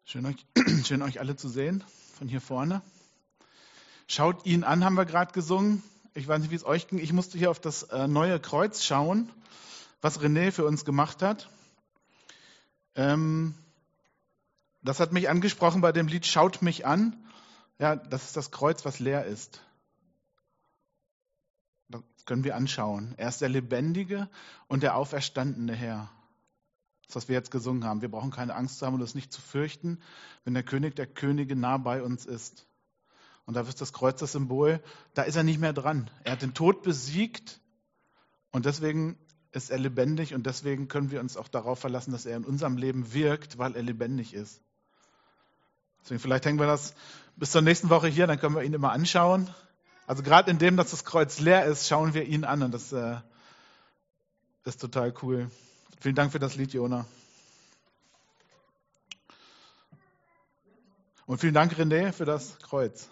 Schön euch alle zu sehen von hier vorne. Schaut ihn an, haben wir gerade gesungen. Ich weiß nicht, wie es euch ging. Ich musste hier auf das neue Kreuz schauen, was René für uns gemacht hat. Das hat mich angesprochen bei dem Lied Schaut mich an. Ja, das ist das Kreuz, was leer ist. Das können wir anschauen. Er ist der lebendige und der auferstandene Herr. Das, was wir jetzt gesungen haben. Wir brauchen keine Angst zu haben und es nicht zu fürchten, wenn der König der Könige nah bei uns ist. Und da ist das Kreuz das Symbol, da ist er nicht mehr dran. Er hat den Tod besiegt und deswegen ist er lebendig und deswegen können wir uns auch darauf verlassen, dass er in unserem Leben wirkt, weil er lebendig ist. Deswegen vielleicht hängen wir das bis zur nächsten Woche hier, dann können wir ihn immer anschauen. Also gerade in dem, dass das Kreuz leer ist, schauen wir ihn an und das ist total cool. Vielen Dank für das Lied, Jona. Und vielen Dank, René, für das Kreuz.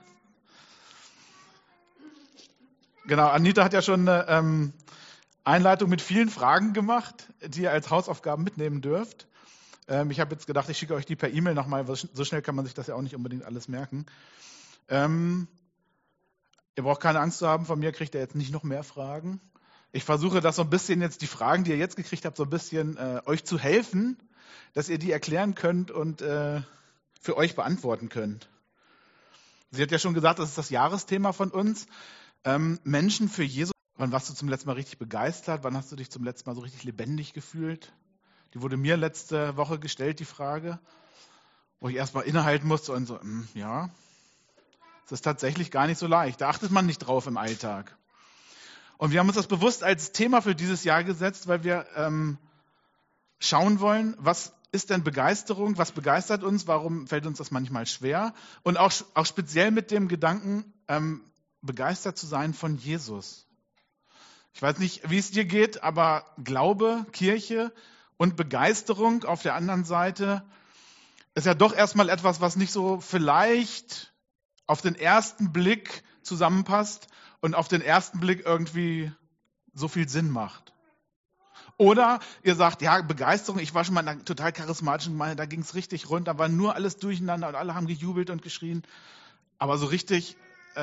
Genau, Anita hat ja schon eine Einleitung mit vielen Fragen gemacht, die ihr als Hausaufgaben mitnehmen dürft. Ich habe jetzt gedacht, ich schicke euch die per E-Mail nochmal, weil so schnell kann man sich das ja auch nicht unbedingt alles merken. Ihr braucht keine Angst zu haben, von mir kriegt ihr jetzt nicht noch mehr Fragen. Ich versuche das so ein bisschen jetzt, die Fragen, die ihr jetzt gekriegt habt, so ein bisschen euch zu helfen, dass ihr die erklären könnt und für euch beantworten könnt. Sie hat ja schon gesagt, das ist das Jahresthema von uns. Menschen für Jesus. Wann warst du zum letzten Mal richtig begeistert? Wann hast du dich zum letzten Mal so richtig lebendig gefühlt? Die wurde mir letzte Woche gestellt, die Frage, wo ich erst mal innehalten musste und so, ja, das ist tatsächlich gar nicht so leicht. Da achtet man nicht drauf im Alltag. Und wir haben uns das bewusst als Thema für dieses Jahr gesetzt, weil wir schauen wollen, was ist denn Begeisterung? Was begeistert uns? Warum fällt uns das manchmal schwer? Und auch speziell mit dem Gedanken, begeistert zu sein von Jesus. Ich weiß nicht, wie es dir geht, aber Glaube, Kirche und Begeisterung auf der anderen Seite ist ja doch erstmal etwas, was nicht so vielleicht auf den ersten Blick zusammenpasst und auf den ersten Blick irgendwie so viel Sinn macht. Oder ihr sagt, ja, Begeisterung, ich war schon mal in einer total charismatischen Gemeinde, da ging es richtig rund, da war nur alles durcheinander und alle haben gejubelt und geschrien. Aber so richtig,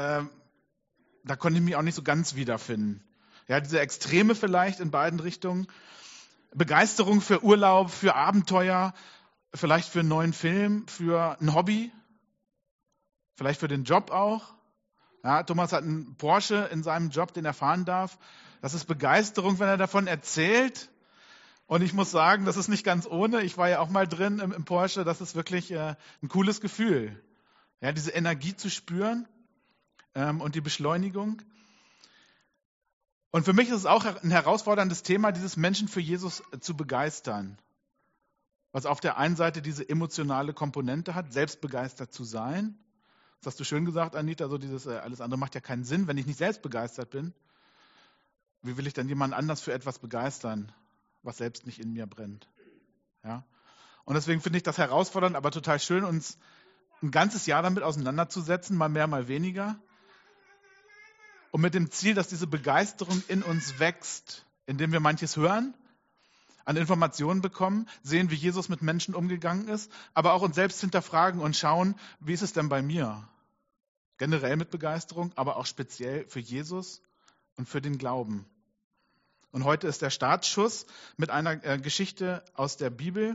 da konnte ich mich auch nicht so ganz wiederfinden. Ja, diese Extreme vielleicht in beiden Richtungen. Begeisterung für Urlaub, für Abenteuer, vielleicht für einen neuen Film, für ein Hobby, vielleicht für den Job auch. Ja, Thomas hat einen Porsche in seinem Job, den er fahren darf. Das ist Begeisterung, wenn er davon erzählt. Und ich muss sagen, das ist nicht ganz ohne. Ich war ja auch mal drin im Porsche. Das ist wirklich ein cooles Gefühl. Ja, diese Energie zu spüren und die Beschleunigung. Und für mich ist es auch ein herausforderndes Thema, dieses Menschen für Jesus zu begeistern. Was auf der einen Seite diese emotionale Komponente hat, selbst begeistert zu sein. Das hast du schön gesagt, Anita, so dieses alles andere macht ja keinen Sinn, wenn ich nicht selbst begeistert bin. Wie will ich dann jemanden anders für etwas begeistern, was selbst nicht in mir brennt? Ja? Und deswegen finde ich das herausfordernd, aber total schön, uns ein ganzes Jahr damit auseinanderzusetzen, mal mehr, mal weniger. Und mit dem Ziel, dass diese Begeisterung in uns wächst, indem wir manches hören, an Informationen bekommen, sehen, wie Jesus mit Menschen umgegangen ist, aber auch uns selbst hinterfragen und schauen, wie ist es denn bei mir? Generell mit Begeisterung, aber auch speziell für Jesus und für den Glauben. Und heute ist der Startschuss mit einer Geschichte aus der Bibel,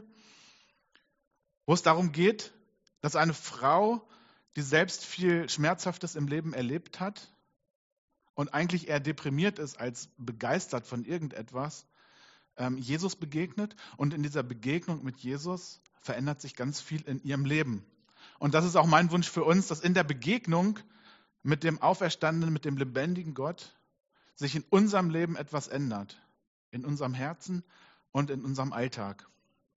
wo es darum geht, dass eine Frau, die selbst viel Schmerzhaftes im Leben erlebt hat und eigentlich eher deprimiert ist als begeistert von irgendetwas, Jesus begegnet. Und in dieser Begegnung mit Jesus verändert sich ganz viel in ihrem Leben. Und das ist auch mein Wunsch für uns, dass in der Begegnung mit dem Auferstandenen, mit dem lebendigen Gott, sich in unserem Leben etwas ändert. In unserem Herzen und in unserem Alltag.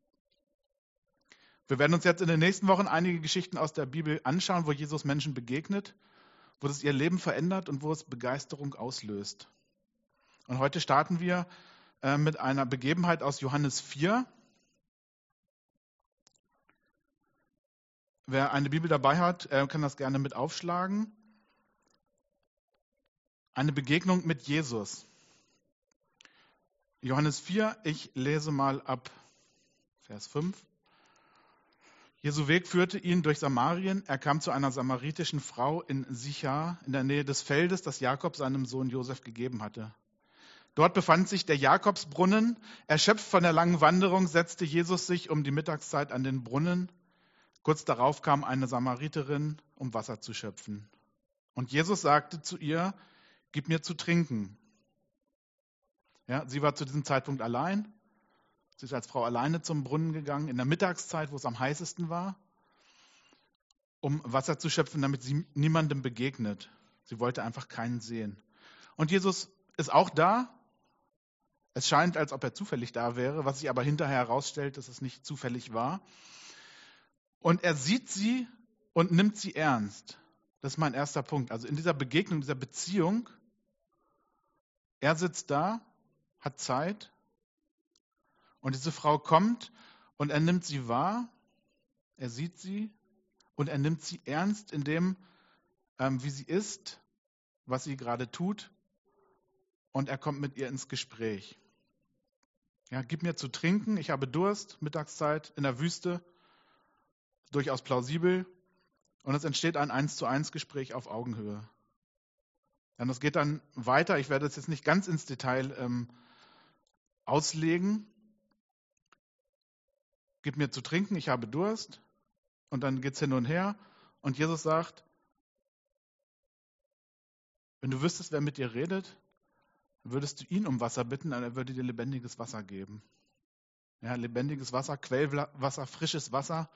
Wir werden uns jetzt in den nächsten Wochen einige Geschichten aus der Bibel anschauen, wo Jesus Menschen begegnet, wo es ihr Leben verändert und wo es Begeisterung auslöst. Und heute starten wir mit einer Begebenheit aus Johannes 4. Wer eine Bibel dabei hat, kann das gerne mit aufschlagen. Eine Begegnung mit Jesus. Johannes 4, ich lese mal ab Vers 5. Jesu Weg führte ihn durch Samarien. Er kam zu einer samaritischen Frau in Sichar, in der Nähe des Feldes, das Jakob seinem Sohn Josef gegeben hatte. Dort befand sich der Jakobsbrunnen. Erschöpft von der langen Wanderung setzte Jesus sich um die Mittagszeit an den Brunnen. Kurz darauf kam eine Samariterin, um Wasser zu schöpfen. Und Jesus sagte zu ihr, gib mir zu trinken. Ja, sie war zu diesem Zeitpunkt allein. Sie ist als Frau alleine zum Brunnen gegangen, in der Mittagszeit, wo es am heißesten war, um Wasser zu schöpfen, damit sie niemandem begegnet. Sie wollte einfach keinen sehen. Und Jesus ist auch da. Es scheint, als ob er zufällig da wäre, was sich aber hinterher herausstellt, dass es nicht zufällig war. Und er sieht sie und nimmt sie ernst. Das ist mein erster Punkt. Also in dieser Begegnung, dieser Beziehung, er sitzt da, hat Zeit. Und diese Frau kommt und er nimmt sie wahr, er sieht sie und er nimmt sie ernst in dem, wie sie ist, was sie gerade tut und er kommt mit ihr ins Gespräch. Ja, gib mir zu trinken, ich habe Durst, Mittagszeit in der Wüste, durchaus plausibel und es entsteht ein 1:1 Gespräch auf Augenhöhe. Und das geht dann weiter, ich werde es jetzt nicht ganz ins Detail auslegen. Gib mir zu trinken, ich habe Durst. Und dann geht es hin und her. Und Jesus sagt, wenn du wüsstest, wer mit dir redet, würdest du ihn um Wasser bitten, und er würde dir lebendiges Wasser geben. Ja, lebendiges Wasser, Quellwasser, frisches Wasser.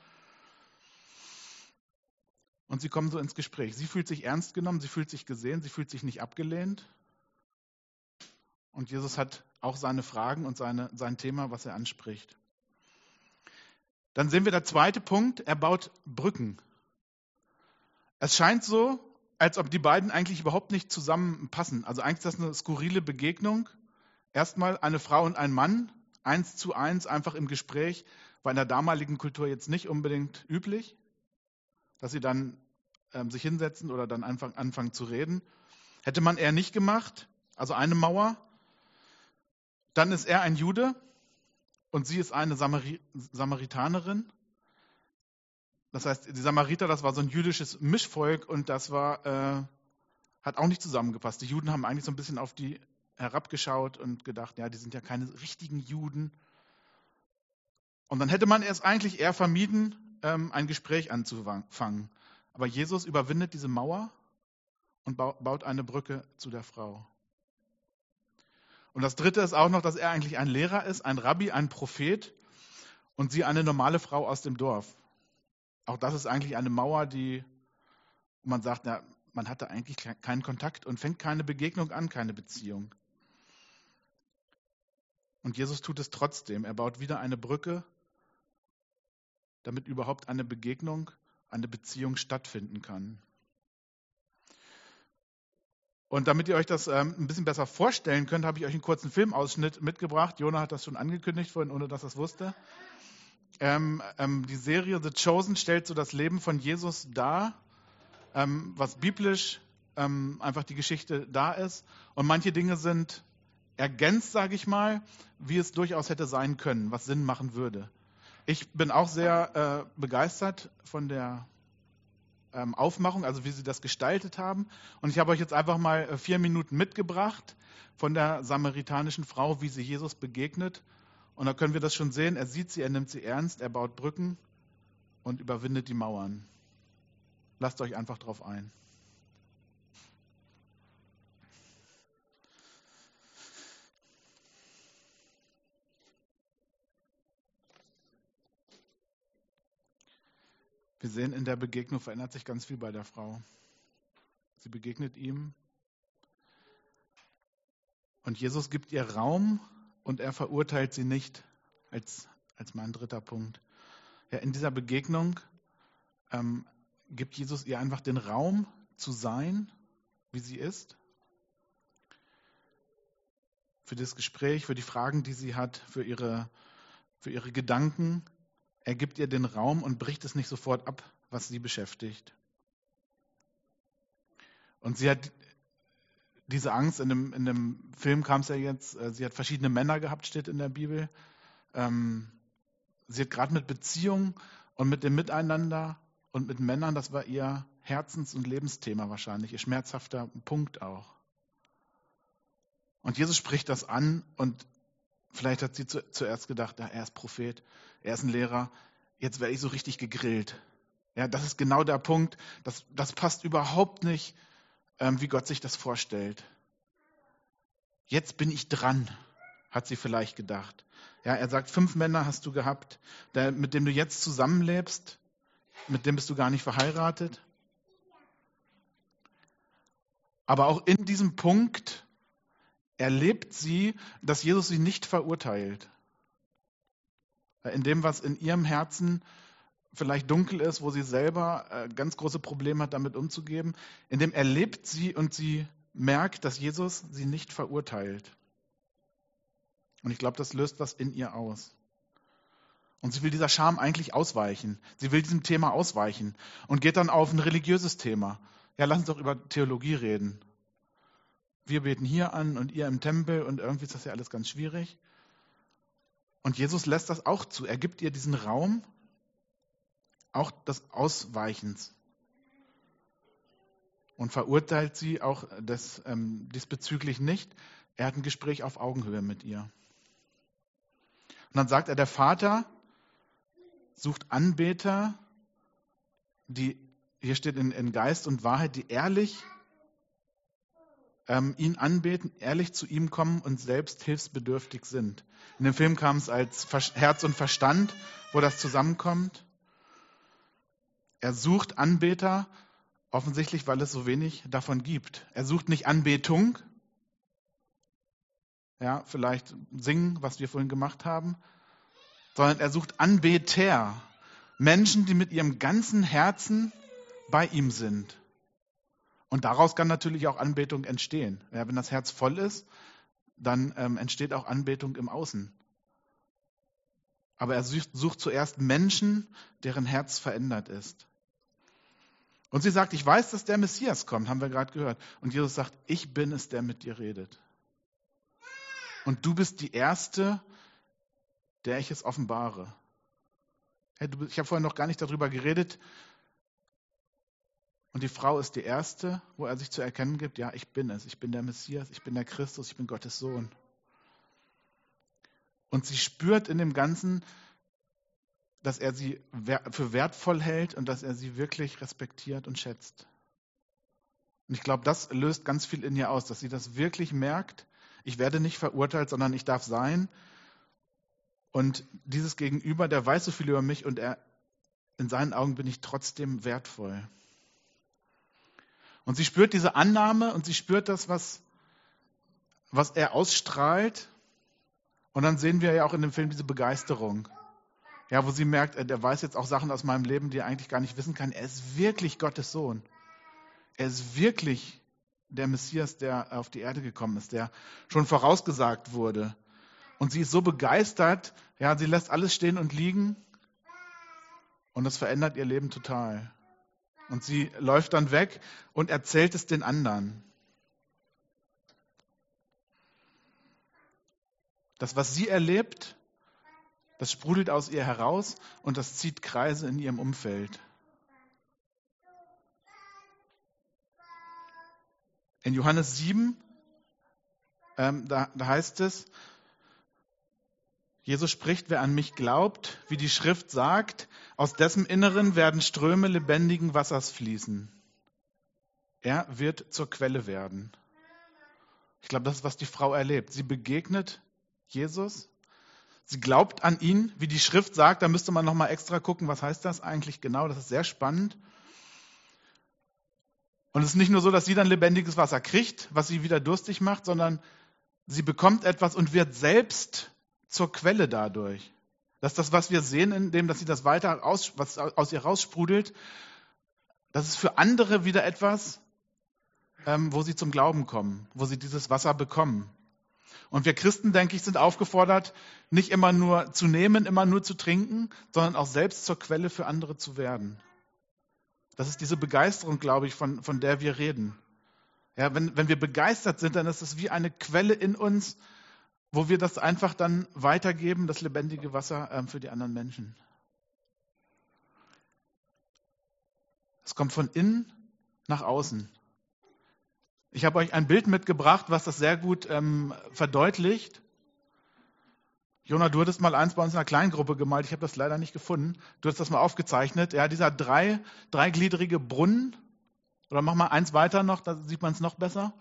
Und sie kommen so ins Gespräch. Sie fühlt sich ernst genommen, sie fühlt sich gesehen, sie fühlt sich nicht abgelehnt. Und Jesus hat auch seine Fragen und sein Thema, was er anspricht. Dann sehen wir der zweite Punkt, er baut Brücken. Es scheint so, als ob die beiden eigentlich überhaupt nicht zusammenpassen. Also eigentlich ist das eine skurrile Begegnung. Erstmal eine Frau und ein Mann, 1:1, einfach im Gespräch, war in der damaligen Kultur jetzt nicht unbedingt üblich, dass sie dann sich hinsetzen oder dann anfangen zu reden. Hätte man eher nicht gemacht, also eine Mauer. Dann ist er ein Jude. Und sie ist eine Samaritanerin. Das heißt, die Samariter, das war so ein jüdisches Mischvolk und das hat auch nicht zusammengepasst. Die Juden haben eigentlich so ein bisschen auf die herabgeschaut und gedacht, ja, die sind ja keine richtigen Juden. Und dann hätte man es eigentlich eher vermieden, ein Gespräch anzufangen. Aber Jesus überwindet diese Mauer und baut eine Brücke zu der Frau. Und das Dritte ist auch noch, dass er eigentlich ein Lehrer ist, ein Rabbi, ein Prophet und sie eine normale Frau aus dem Dorf. Auch das ist eigentlich eine Mauer, wo man sagt, na, man hatte eigentlich keinen Kontakt und fängt keine Begegnung an, keine Beziehung. Und Jesus tut es trotzdem. Er baut wieder eine Brücke, damit überhaupt eine Begegnung, eine Beziehung stattfinden kann. Und damit ihr euch das ein bisschen besser vorstellen könnt, habe ich euch einen kurzen Filmausschnitt mitgebracht. Jona hat das schon angekündigt vorhin, ohne dass er es wusste. Die Serie The Chosen stellt so das Leben von Jesus dar, was biblisch einfach die Geschichte da ist. Und manche Dinge sind ergänzt, sage ich mal, wie es durchaus hätte sein können, was Sinn machen würde. Ich bin auch sehr begeistert von der Aufmachung, also wie sie das gestaltet haben. Und ich habe euch jetzt einfach mal 4 Minuten mitgebracht von der samaritanischen Frau, wie sie Jesus begegnet. Und da können wir das schon sehen. Er sieht sie, er nimmt sie ernst, er baut Brücken und überwindet die Mauern. Lasst euch einfach drauf ein. Wir sehen, in der Begegnung verändert sich ganz viel bei der Frau. Sie begegnet ihm und Jesus gibt ihr Raum und er verurteilt sie nicht, als mein dritter Punkt. Ja, in dieser Begegnung gibt Jesus ihr einfach den Raum zu sein, wie sie ist. Für das Gespräch, für die Fragen, die sie hat, für ihre Gedanken. Er gibt ihr den Raum und bricht es nicht sofort ab, was sie beschäftigt. Und sie hat diese Angst, in dem Film kam es ja jetzt, sie hat verschiedene Männer gehabt, steht in der Bibel. Sie hat gerade mit Beziehungen Und mit dem Miteinander und mit Männern, das war ihr Herzens- und Lebensthema wahrscheinlich, ihr schmerzhafter Punkt auch. Und Jesus spricht das an und vielleicht hat sie zuerst gedacht, ja, er ist Prophet, er ist ein Lehrer, jetzt werde ich so richtig gegrillt. Ja, das ist genau der Punkt, das passt überhaupt nicht, wie Gott sich das vorstellt. Jetzt bin ich dran, hat sie vielleicht gedacht. Ja, er sagt, 5 Männer hast du gehabt, mit dem du jetzt zusammenlebst, mit dem bist du gar nicht verheiratet. Aber auch in diesem Punkt erlebt sie, dass Jesus sie nicht verurteilt. In dem, was in ihrem Herzen vielleicht dunkel ist, wo sie selber ganz große Probleme hat, damit umzugehen, in dem erlebt sie und sie merkt, dass Jesus sie nicht verurteilt. Und ich glaube, das löst was in ihr aus. Und sie will dieser Scham eigentlich ausweichen. Sie will diesem Thema ausweichen und geht dann auf ein religiöses Thema. Ja, lass uns doch über Theologie reden. Wir beten hier an und ihr im Tempel und irgendwie ist das ja alles ganz schwierig. Und Jesus lässt das auch zu. Er gibt ihr diesen Raum, auch des Ausweichens. Und verurteilt sie auch diesbezüglich nicht. Er hat ein Gespräch auf Augenhöhe mit ihr. Und dann sagt er, der Vater sucht Anbeter, die, hier steht in Geist und Wahrheit, die ehrlich ihn anbeten, ehrlich zu ihm kommen und selbst hilfsbedürftig sind. In dem Film kam es als Herz und Verstand, wo das zusammenkommt. Er sucht Anbeter, offensichtlich, weil es so wenig davon gibt. Er sucht nicht Anbetung, ja, vielleicht singen, was wir vorhin gemacht haben, sondern er sucht Anbeter, Menschen, die mit ihrem ganzen Herzen bei ihm sind. Und daraus kann natürlich auch Anbetung entstehen. Ja, wenn das Herz voll ist, dann entsteht auch Anbetung im Außen. Aber er sucht zuerst Menschen, deren Herz verändert ist. Und sie sagt, ich weiß, dass der Messias kommt, haben wir gerade gehört. Und Jesus sagt, ich bin es, der mit dir redet. Und du bist die Erste, der ich es offenbare. Ich habe vorhin noch gar nicht darüber geredet. Und die Frau ist die Erste, wo er sich zu erkennen gibt, ja, ich bin es. Ich bin der Messias, ich bin der Christus, ich bin Gottes Sohn. Und sie spürt in dem Ganzen, dass er sie für wertvoll hält und dass er sie wirklich respektiert und schätzt. Und ich glaube, das löst ganz viel in ihr aus, dass sie das wirklich merkt. Ich werde nicht verurteilt, sondern ich darf sein. Und dieses Gegenüber, der weiß so viel über mich und in seinen Augen bin ich trotzdem wertvoll. Und sie spürt diese Annahme und sie spürt das, was er ausstrahlt. Und dann sehen wir ja auch in dem Film diese Begeisterung. Ja, wo sie merkt, der weiß jetzt auch Sachen aus meinem Leben, die er eigentlich gar nicht wissen kann. Er ist wirklich Gottes Sohn. Er ist wirklich der Messias, der auf die Erde gekommen ist, der schon vorausgesagt wurde. Und sie ist so begeistert, ja, sie lässt alles stehen und liegen und das verändert ihr Leben total. Und sie läuft dann weg und erzählt es den anderen. Das, was sie erlebt, das sprudelt aus ihr heraus und das zieht Kreise in ihrem Umfeld. In Johannes 7, da heißt es, Jesus spricht, wer an mich glaubt, wie die Schrift sagt, aus dessen Inneren werden Ströme lebendigen Wassers fließen. Er wird zur Quelle werden. Ich glaube, das ist, was die Frau erlebt. Sie begegnet Jesus. Sie glaubt an ihn, wie die Schrift sagt. Da müsste man nochmal extra gucken, was heißt das eigentlich genau. Das ist sehr spannend. Und es ist nicht nur so, dass sie dann lebendiges Wasser kriegt, was sie wieder durstig macht, sondern sie bekommt etwas und wird selbst zur Quelle dadurch. Das ist das, was wir sehen, indem, dass sie das weiter was aus ihr raussprudelt. Das ist für andere wieder etwas, wo sie zum Glauben kommen, wo sie dieses Wasser bekommen. Und wir Christen, denke ich, sind aufgefordert, nicht immer nur zu nehmen, immer nur zu trinken, sondern auch selbst zur Quelle für andere zu werden. Das ist diese Begeisterung, glaube ich, von der wir reden. Ja, wenn wir begeistert sind, dann ist es wie eine Quelle in uns, wo wir das einfach dann weitergeben, das lebendige Wasser für die anderen Menschen. Es kommt von innen nach außen. Ich habe euch ein Bild mitgebracht, was das sehr gut verdeutlicht. Jona, du hattest mal eins bei uns in einer Kleingruppe gemalt. Ich habe das leider nicht gefunden. Du hast das mal aufgezeichnet. Ja, dieser dreigliedrige Brunnen. Oder mach mal eins weiter noch, da sieht man es noch besser.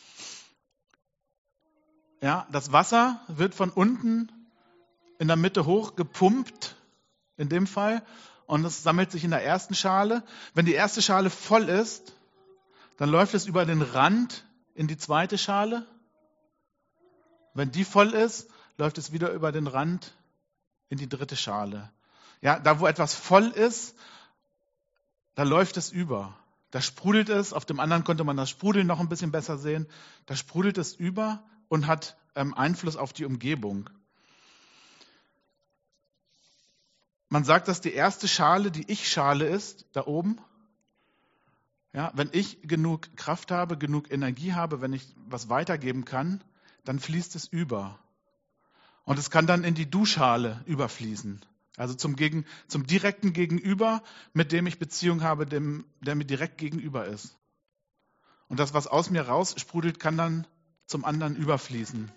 Ja, das Wasser wird von unten in der Mitte hoch gepumpt, in dem Fall. Und es sammelt sich in der ersten Schale. Wenn die erste Schale voll ist, dann läuft es über den Rand in die zweite Schale. Wenn die voll ist, läuft es wieder über den Rand in die dritte Schale. Ja, da wo etwas voll ist, da läuft es über. Da sprudelt es. Auf dem anderen konnte man das Sprudeln noch ein bisschen besser sehen. Da sprudelt es über und hat Einfluss auf die Umgebung. Man sagt, dass die erste Schale die Ich-Schale ist, da oben. Ja, wenn ich genug Kraft habe, genug Energie habe, wenn ich was weitergeben kann, dann fließt es über. Und es kann dann in die Du-Schale überfließen. Also zum direkten Gegenüber, mit dem ich Beziehung habe, der mir direkt gegenüber ist. Und das, was aus mir raussprudelt, kann dann zum anderen überfließen.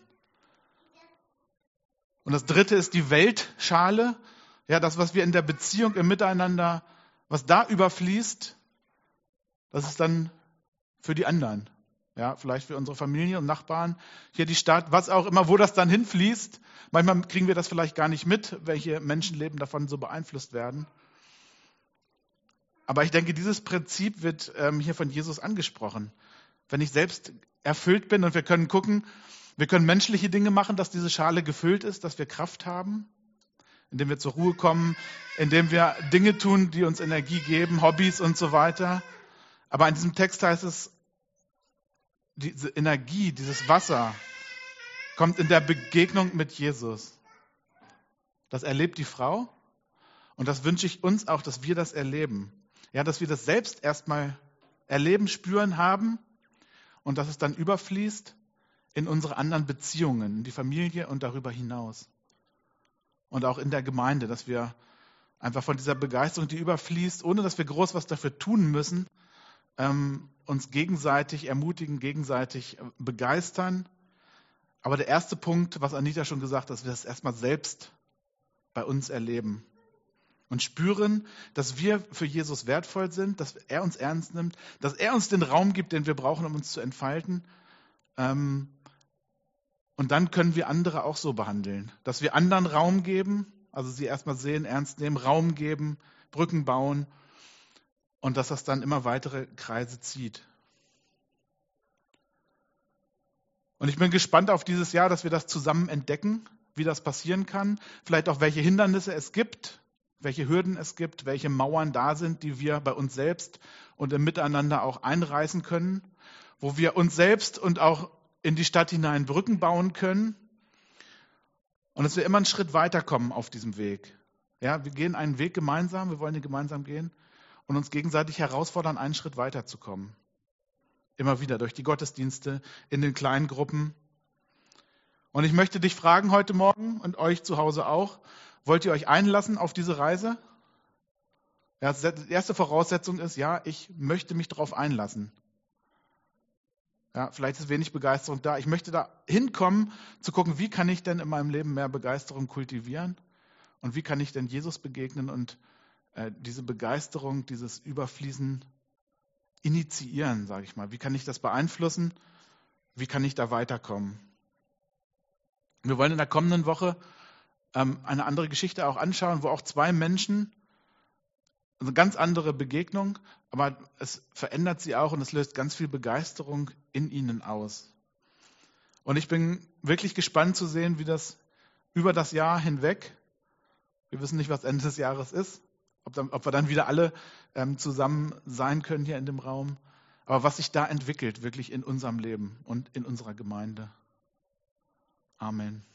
Und das dritte ist die Weltschale. Ja, das, was wir in der Beziehung, im Miteinander, was da überfließt, das ist dann für die anderen. Ja, vielleicht für unsere Familie und Nachbarn, hier die Stadt, was auch immer, wo das dann hinfließt. Manchmal kriegen wir das vielleicht gar nicht mit, welche Menschenleben davon so beeinflusst werden. Aber ich denke, dieses Prinzip wird hier von Jesus angesprochen. Wenn ich selbst erfüllt bin und wir können gucken, wir können menschliche Dinge machen, dass diese Schale gefüllt ist, dass wir Kraft haben, indem wir zur Ruhe kommen, indem wir Dinge tun, die uns Energie geben, Hobbys und so weiter. Aber in diesem Text heißt es, diese Energie, dieses Wasser kommt in der Begegnung mit Jesus. Das erlebt die Frau und das wünsche ich uns auch, dass wir das erleben. Ja, dass wir das selbst erstmal erleben, spüren, haben und dass es dann überfließt in unsere anderen Beziehungen, in die Familie und darüber hinaus. Und auch in der Gemeinde, dass wir einfach von dieser Begeisterung, die überfließt, ohne dass wir groß was dafür tun müssen, uns gegenseitig ermutigen, gegenseitig begeistern. Aber der erste Punkt, was Anita schon gesagt hat, dass wir das erstmal selbst bei uns erleben und spüren, dass wir für Jesus wertvoll sind, dass er uns ernst nimmt, dass er uns den Raum gibt, den wir brauchen, um uns zu entfalten. Und dann können wir andere auch so behandeln, dass wir anderen Raum geben, also sie erstmal sehen, ernst nehmen, Raum geben, Brücken bauen. Und dass das dann immer weitere Kreise zieht. Und ich bin gespannt auf dieses Jahr, dass wir das zusammen entdecken, wie das passieren kann. Vielleicht auch, welche Hindernisse es gibt, welche Hürden es gibt, welche Mauern da sind, die wir bei uns selbst und im Miteinander auch einreißen können, wo wir uns selbst und auch in die Stadt hinein Brücken bauen können. Und dass wir immer einen Schritt weiterkommen auf diesem Weg. Ja, wir gehen einen Weg gemeinsam, wir wollen den gemeinsam gehen. Und uns gegenseitig herausfordern, einen Schritt weiterzukommen. Immer wieder durch die Gottesdienste, in den kleinen Gruppen. Und ich möchte dich fragen heute Morgen und euch zu Hause auch, wollt ihr euch einlassen auf diese Reise? Ja, die erste Voraussetzung ist, ja, ich möchte mich darauf einlassen. Ja, vielleicht ist wenig Begeisterung da. Ich möchte da hinkommen, zu gucken, wie kann ich denn in meinem Leben mehr Begeisterung kultivieren? Und wie kann ich denn Jesus begegnen und diese Begeisterung, dieses Überfließen initiieren, sage ich mal. Wie kann ich das beeinflussen? Wie kann ich da weiterkommen? Wir wollen in der kommenden Woche eine andere Geschichte auch anschauen, wo auch zwei Menschen, eine ganz andere Begegnung, aber es verändert sie auch und es löst ganz viel Begeisterung in ihnen aus. Und ich bin wirklich gespannt zu sehen, wie das über das Jahr hinweg, wir wissen nicht, was Ende des Jahres ist, ob wir dann wieder alle zusammen sein können hier in dem Raum. Aber was sich da entwickelt, wirklich in unserem Leben und in unserer Gemeinde. Amen.